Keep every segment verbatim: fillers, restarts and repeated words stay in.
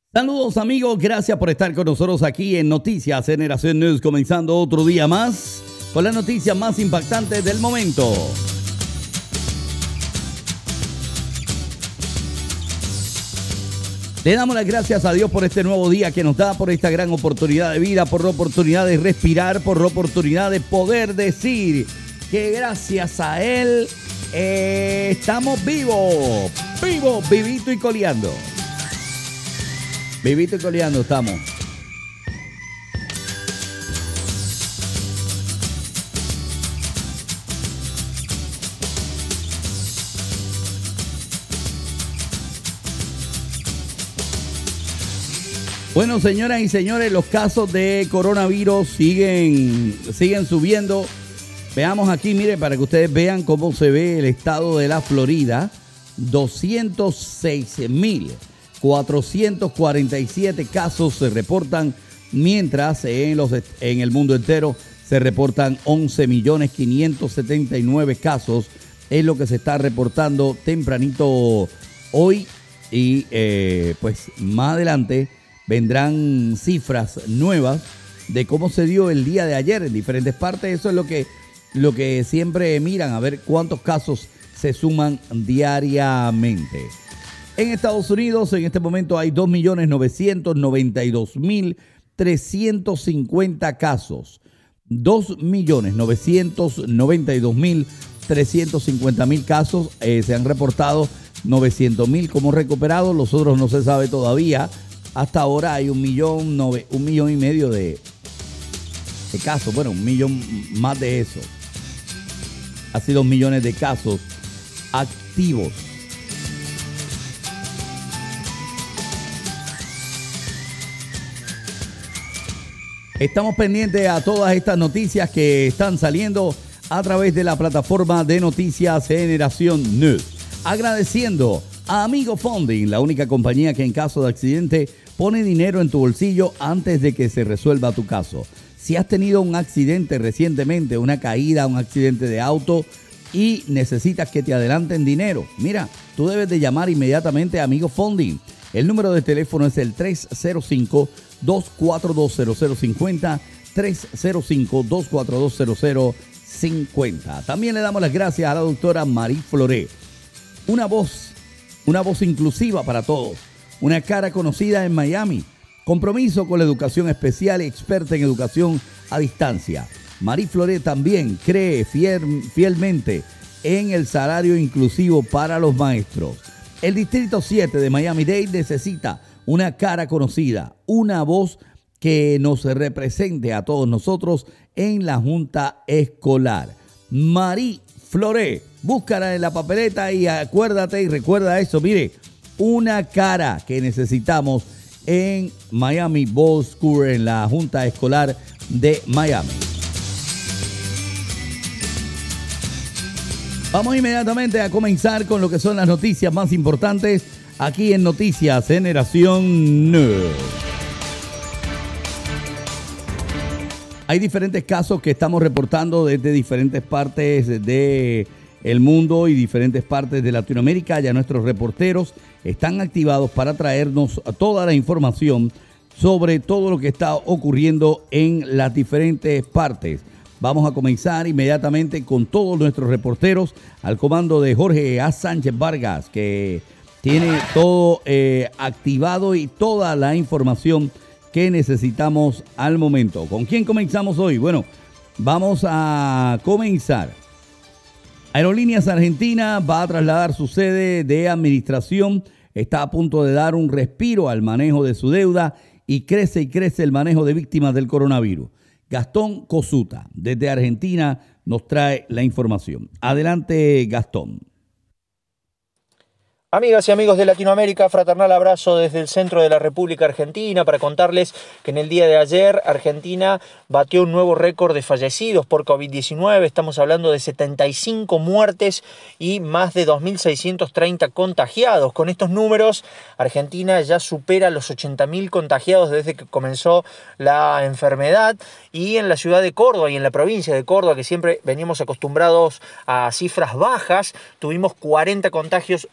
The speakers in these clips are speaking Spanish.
Saludos amigos, gracias por estar con nosotros aquí en Noticias Generación News, comenzando otro día más con las noticias más impactantes del momento. Le damos las gracias a Dios por este nuevo día que nos da, por esta gran oportunidad de vida, por la oportunidad de respirar, por la oportunidad de poder decir que gracias a Él eh, estamos vivos, vivos, vivito y coleando. Vivito y coleando estamos. Bueno, señoras y señores, los casos de coronavirus siguen, siguen subiendo. Veamos aquí, mire, para que ustedes vean cómo se ve el estado de la Florida. doscientos seis mil cuatrocientos cuarenta y siete casos se reportan, mientras en, los, en el mundo entero se reportan once millones quinientos setenta y nueve casos. Es lo que se está reportando tempranito hoy y eh, pues más adelante vendrán cifras nuevas de cómo se dio el día de ayer en diferentes partes. Eso es lo que, lo que siempre miran, a ver cuántos casos se suman diariamente. En Estados Unidos, en este momento hay dos millones novecientos noventa y dos mil trescientos cincuenta casos. dos millones novecientos noventa y dos mil trescientos cincuenta mil casos. Eh, se han reportado novecientos mil como recuperados. Los otros no se sabe todavía. Hasta ahora hay un millón, nove, un millón y medio de, de casos. Bueno, un millón más de eso. Así dos millones de casos activos. Estamos pendientes a todas estas noticias que están saliendo a través de la plataforma de Noticias Generación News. Agradeciendo a Amigo Funding, la única compañía que en caso de accidente pone dinero en tu bolsillo antes de que se resuelva tu caso. Si has tenido un accidente recientemente, una caída, un accidente de auto y necesitas que te adelanten dinero, mira, tú debes de llamar inmediatamente a Amigo Funding. El número de teléfono es el tres cero cinco, dos cuatro dos, cero cero cinco cero, tres cero cinco, dos cuatro dos, cero cero cinco cero. También le damos las gracias a la doctora Marie Floré, una voz, una voz inclusiva para todos, una cara conocida en Miami, compromiso con la educación especial y experta en educación a distancia. Marie Floré también cree fiel, fielmente en el salario inclusivo para los maestros. El Distrito siete de Miami-Dade necesita una cara conocida, una voz que nos represente a todos nosotros en la Junta Escolar. Marie Floré, búscala en la papeleta y acuérdate y recuerda eso. Mire, una cara que necesitamos en Miami Bowl School, en la Junta Escolar de Miami. Vamos inmediatamente a comenzar con lo que son las noticias más importantes aquí en Noticias Generación News. Hay diferentes casos que estamos reportando desde diferentes partes del mundo y diferentes partes de Latinoamérica. Ya nuestros reporteros están activados para traernos toda la información sobre todo lo que está ocurriendo en las diferentes partes. Vamos a comenzar inmediatamente con todos nuestros reporteros al comando de Jorge A. Sánchez Vargas, que tiene todo eh, activado y toda la información que necesitamos al momento. ¿Con quién comenzamos hoy? Bueno, vamos a comenzar. Aerolíneas Argentina va a trasladar su sede de administración. Está a punto de dar un respiro al manejo de su deuda y crece y crece el manejo de víctimas del coronavirus. Gastón Cosuta, desde Argentina, nos trae la información. Adelante, Gastón. Amigas y amigos de Latinoamérica, fraternal abrazo desde el centro de la República Argentina para contarles que en el día de ayer Argentina batió un nuevo récord de fallecidos por COVID diecinueve. Estamos hablando de setenta y cinco muertes y más de dos mil seiscientos treinta contagiados. Con estos números, Argentina ya supera los ochenta mil contagiados desde que comenzó la enfermedad. Y en la ciudad de Córdoba y en la provincia de Córdoba, que siempre veníamos acostumbrados a cifras bajas, tuvimos cuarenta contagios sin fallecimientos.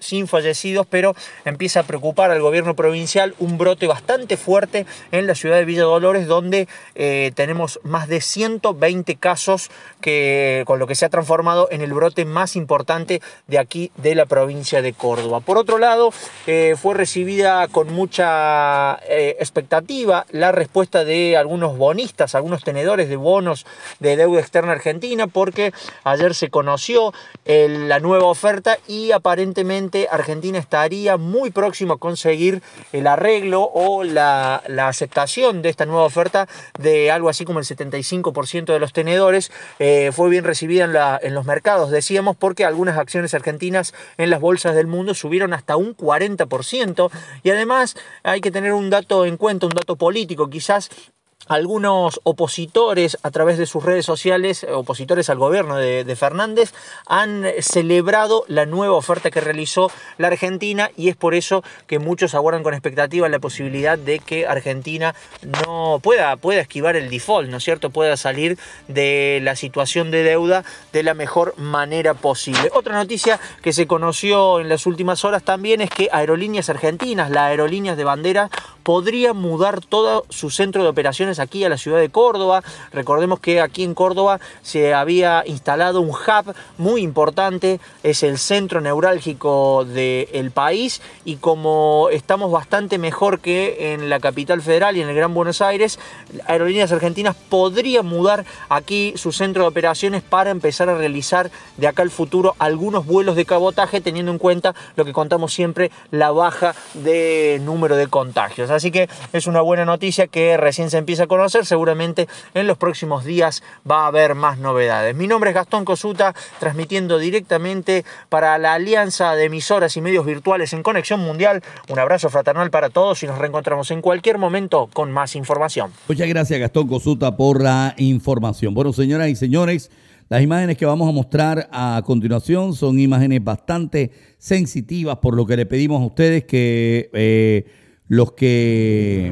fallecidos, pero empieza a preocupar al gobierno provincial un brote bastante fuerte en la ciudad de Villa Dolores, donde eh, tenemos más de ciento veinte casos, que, con lo que se ha transformado en el brote más importante de aquí de la provincia de Córdoba. Por otro lado, eh, fue recibida con mucha eh, expectativa la respuesta de algunos bonistas, algunos tenedores de bonos de deuda externa argentina, porque ayer se conoció el, la nueva oferta y aparentemente Argentina estaría muy próximo a conseguir el arreglo o la, la aceptación de esta nueva oferta de algo así como el setenta y cinco por ciento de los tenedores. Eh, fue bien recibida en, la, en los mercados, decíamos, porque algunas acciones argentinas en las bolsas del mundo subieron hasta un cuarenta por ciento, y además hay que tener un dato en cuenta, un dato político. Quizás algunos opositores a través de sus redes sociales, opositores al gobierno de, de Fernández, han celebrado la nueva oferta que realizó la Argentina, y es por eso que muchos aguardan con expectativa la posibilidad de que Argentina no pueda, pueda esquivar el default, ¿no es cierto? Pueda salir de la situación de deuda de la mejor manera posible. Otra noticia que se conoció en las últimas horas también es que Aerolíneas Argentinas, las aerolíneas de bandera, podría mudar todo su centro de operaciones aquí a la ciudad de Córdoba. Recordemos que aquí en Córdoba se había instalado un hub muy importante, es el centro neurálgico del país, y como estamos bastante mejor que en la capital federal y en el Gran Buenos Aires, Aerolíneas Argentinas podría mudar aquí su centro de operaciones para empezar a realizar de acá al futuro algunos vuelos de cabotaje, teniendo en cuenta lo que contamos siempre, la baja de número de contagios. Así que es una buena noticia que recién se empieza a conocer. Seguramente en los próximos días va a haber más novedades. Mi nombre es Gastón Cosuta, transmitiendo directamente para la Alianza de Emisoras y Medios Virtuales en Conexión Mundial. Un abrazo fraternal para todos y nos reencontramos en cualquier momento con más información. Muchas gracias, Gastón Cosuta, por la información. Bueno, señoras y señores, las imágenes que vamos a mostrar a continuación son imágenes bastante sensitivas, por lo que le pedimos a ustedes que eh, los que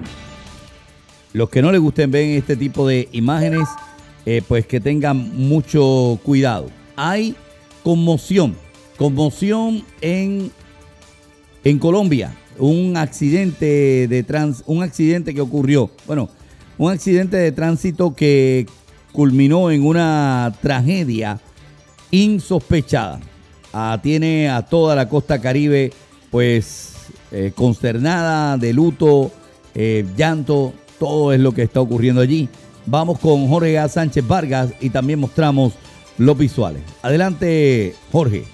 los que no les gusten ver este tipo de imágenes, eh, pues que tengan mucho cuidado. Hay conmoción, conmoción en, en Colombia. Un accidente de trans, un accidente que ocurrió, bueno, un accidente de tránsito que culminó en una tragedia insospechada. Ah, tiene a toda la costa Caribe, pues, eh, consternada, de luto, eh, llanto. Todo es lo que está ocurriendo allí. Vamos con Jorge A. Sánchez Vargas y también mostramos los visuales. Adelante, Jorge.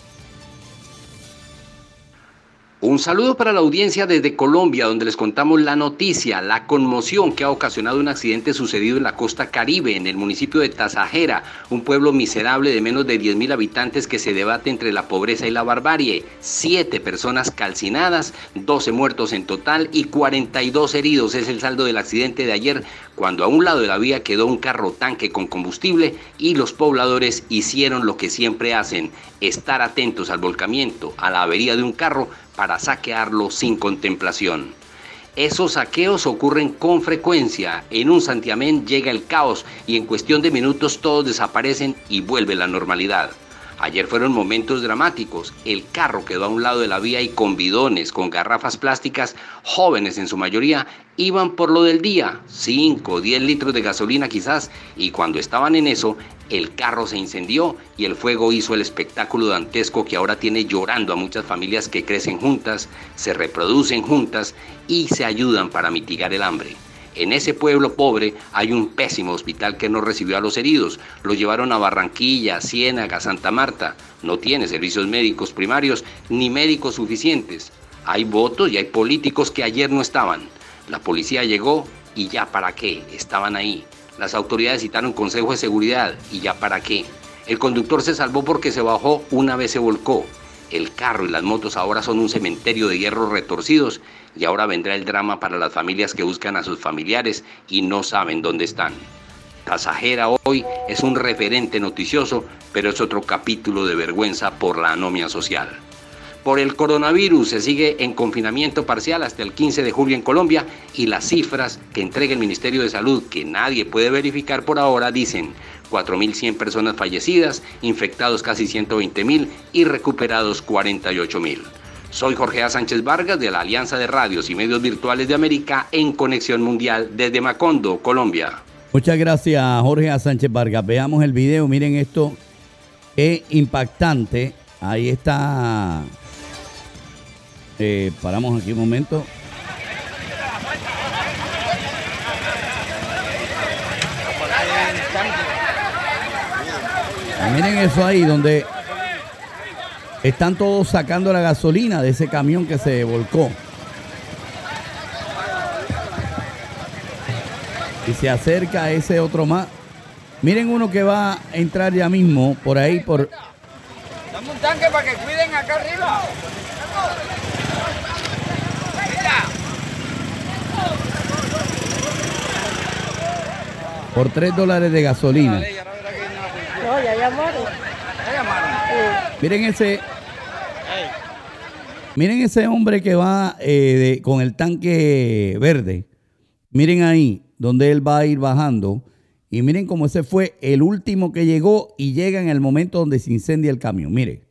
Un saludo para la audiencia desde Colombia, donde les contamos la noticia, la conmoción que ha ocasionado un accidente sucedido en la costa Caribe, en el municipio de Tasajera, un pueblo miserable de menos de diez mil habitantes que se debate entre la pobreza y la barbarie. Siete personas calcinadas, doce muertos en total y cuarenta y dos heridos es el saldo del accidente de ayer, cuando a un lado de la vía quedó un carro tanque con combustible y los pobladores hicieron lo que siempre hacen, estar atentos al volcamiento, a la avería de un carro, para saquearlo sin contemplación. Esos saqueos ocurren con frecuencia. En un santiamén llega el caos y en cuestión de minutos todos desaparecen y vuelve la normalidad. Ayer fueron momentos dramáticos. El carro quedó a un lado de la vía y con bidones, con garrafas plásticas, jóvenes en su mayoría, iban por lo del día, cinco o diez litros de gasolina quizás, y cuando estaban en eso, el carro se incendió y el fuego hizo el espectáculo dantesco que ahora tiene llorando a muchas familias que crecen juntas, se reproducen juntas y se ayudan para mitigar el hambre. En ese pueblo pobre hay un pésimo hospital que no recibió a los heridos. Los llevaron a Barranquilla, Ciénaga, Santa Marta. No tiene servicios médicos primarios ni médicos suficientes. Hay votos y hay políticos que ayer no estaban. La policía llegó y ya para qué, estaban ahí. Las autoridades citaron consejo de seguridad y ya para qué. El conductor se salvó porque se bajó una vez se volcó. El carro y las motos ahora son un cementerio de hierros retorcidos y ahora vendrá el drama para las familias que buscan a sus familiares y no saben dónde están. Tasajera hoy es un referente noticioso, pero es otro capítulo de vergüenza por la anomia social. Por el coronavirus se sigue en confinamiento parcial hasta el quince de julio en Colombia y las cifras que entrega el Ministerio de Salud, que nadie puede verificar por ahora, dicen cuatro mil cien personas fallecidas, infectados casi ciento veinte mil y recuperados cuarenta y ocho mil. Soy Jorge A. Sánchez Vargas de la Alianza de Radios y Medios Virtuales de América en Conexión Mundial desde Macondo, Colombia. Muchas gracias, Jorge A. Sánchez Vargas. Veamos el video, miren esto, es impactante. Ahí está. Eh, paramos aquí un momento. Miren eso ahí, donde están todos sacando la gasolina de ese camión que se volcó. Y se acerca a ese otro más. Miren uno que va a entrar ya mismo por ahí, por... Dame un tanque para que cuiden acá arriba. Por tres dólares de gasolina. No, ya llamaron. Ya llamaron. Sí. Miren ese... Miren ese hombre que va eh, de, con el tanque verde. Miren ahí, donde él va a ir bajando. Y miren cómo ese fue el último que llegó y llega en el momento donde se incendia el camión. Miren.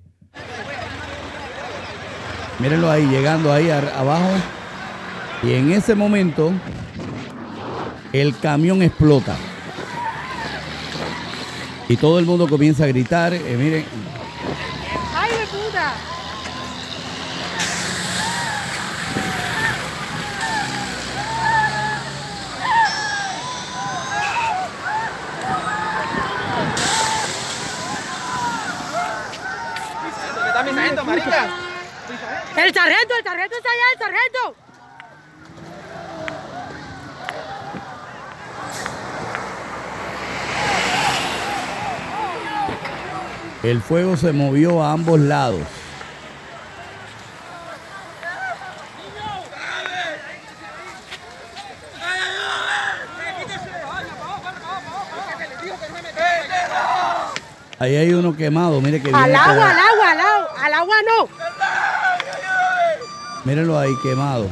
Mírenlo ahí, llegando ahí a, abajo. Y en ese momento, el camión explota. Y todo el mundo comienza a gritar. Eh, miren. ¡Ay, de puta! ¿Qué está mi sargento, marica? ¡El sargento! ¡El sargento está allá! ¡El sargento! El fuego se movió a ambos lados. Ahí hay uno quemado, mire que ¡Al viene agua, por- al agua, al agua! ¡Al agua no! Mírenlo ahí quemado.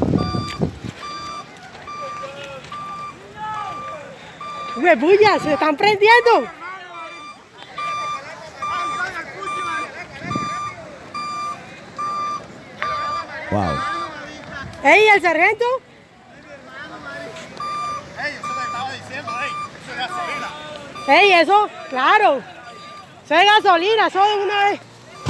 ¡Huevulla! ¡Se están prendiendo! Wow. ¡Ey, el sargento! ¡Ey, eso! ¡Claro! ¡Eso es gasolina! ¡Eso de una vez!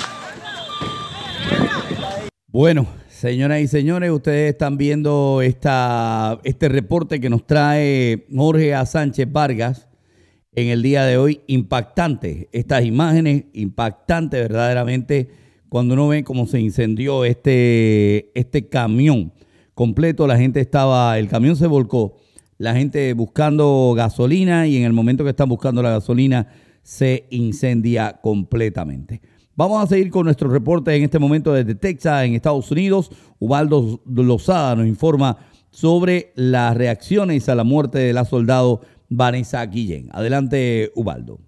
Bueno, señoras y señores, ustedes están viendo esta, este reporte que nos trae Jorge A. Sánchez Vargas en el día de hoy. Impactante, estas imágenes, impactante verdaderamente cuando uno ve cómo se incendió este, este camión completo. La gente estaba, el camión se volcó, la gente buscando gasolina y en el momento que están buscando la gasolina se incendia completamente. Vamos a seguir con nuestro reporte en este momento desde Texas, en Estados Unidos. Ubaldo Lozada nos informa sobre las reacciones a la muerte de la soldado Vanessa Guillén. Adelante, Ubaldo.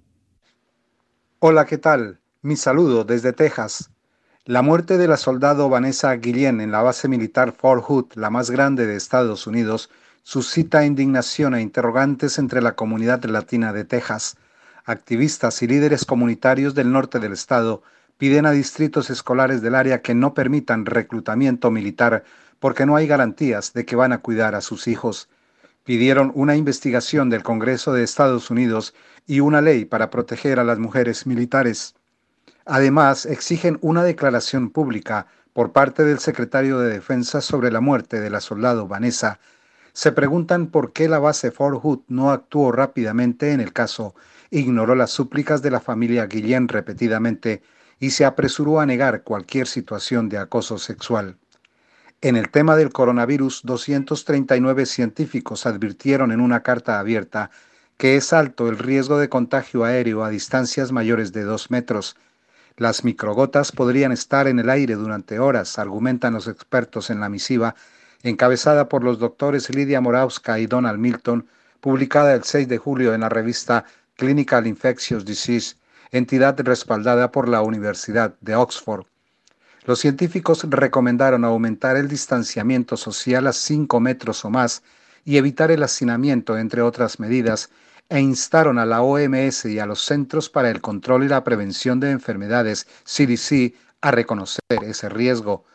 Hola, ¿qué tal? Mi saludo desde Texas. La muerte de la soldado Vanessa Guillén en la base militar Fort Hood, la más grande de Estados Unidos, suscita indignación e interrogantes entre la comunidad latina de Texas. Activistas y líderes comunitarios del norte del estado piden a distritos escolares del área que no permitan reclutamiento militar porque no hay garantías de que van a cuidar a sus hijos. Pidieron una investigación del Congreso de Estados Unidos y una ley para proteger a las mujeres militares. Además, exigen una declaración pública por parte del secretario de Defensa sobre la muerte de la soldado Vanessa. Se preguntan por qué la base Fort Hood no actuó rápidamente en el caso, ignoró las súplicas de la familia Guillén repetidamente y se apresuró a negar cualquier situación de acoso sexual. En el tema del coronavirus, doscientos treinta y nueve científicos advirtieron en una carta abierta que es alto el riesgo de contagio aéreo a distancias mayores de dos metros. Las microgotas podrían estar en el aire durante horas, argumentan los expertos en la misiva, encabezada por los doctores Lidia Morawska y Donald Milton, publicada el seis de julio en la revista Clinical Infectious Disease, entidad respaldada por la Universidad de Oxford. Los científicos recomendaron aumentar el distanciamiento social a cinco metros o más y evitar el hacinamiento, entre otras medidas, e instaron a la O M S y a los Centros para el Control y la Prevención de Enfermedades, C D C, a reconocer ese riesgo.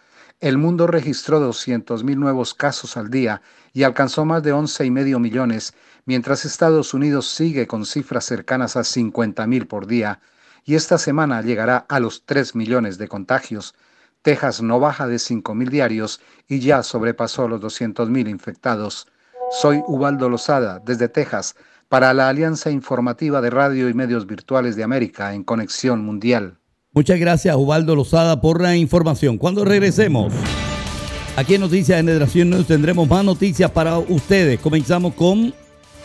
El mundo registró doscientos mil nuevos casos al día y alcanzó más de once y medio millones, mientras Estados Unidos sigue con cifras cercanas a cincuenta mil por día, y esta semana llegará a los tres millones de contagios. Texas no baja de cinco mil diarios y ya sobrepasó los doscientos mil infectados. Soy Ubaldo Lozada, desde Texas, para la Alianza Informativa de Radio y Medios Virtuales de América en Conexión Mundial. Muchas gracias, Ubaldo Lozada, por la información. Cuando regresemos, aquí en Noticias Generación News tendremos más noticias para ustedes. Comenzamos con...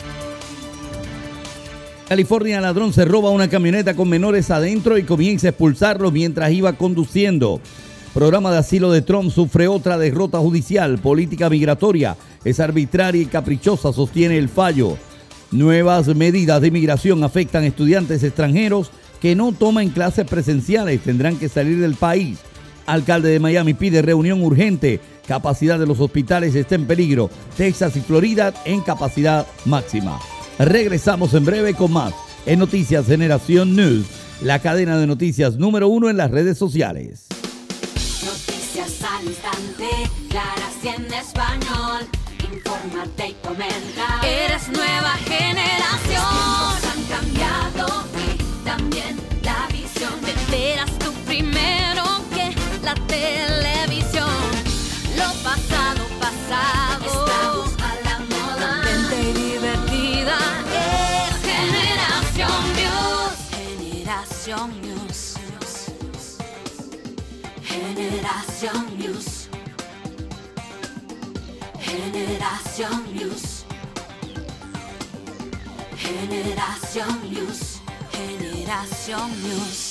California, ladrón se roba una camioneta con menores adentro y comienza a expulsarlos mientras iba conduciendo. Programa de asilo de Trump sufre otra derrota judicial. Política migratoria es arbitraria y caprichosa, sostiene el fallo. Nuevas medidas de inmigración afectan a estudiantes extranjeros que no toman clases presenciales. Tendrán que salir del país. Alcalde de Miami pide reunión urgente. Capacidad de los hospitales está en peligro. Texas y Florida en capacidad máxima. Regresamos en breve con más en Noticias Generación News, la cadena de noticias número uno en las redes sociales. Noticias al instante, claras y en español. Infórmate y comenta. Eres nueva generación. Los tiempos han cambiado y también la visión. Te enteras tú primero que la televisión. Lo pasado, pasado. Estamos a la moda. Mente y divertida. Es Generación News. Generación News. Generación News. Generación News. Generación News. Generación News.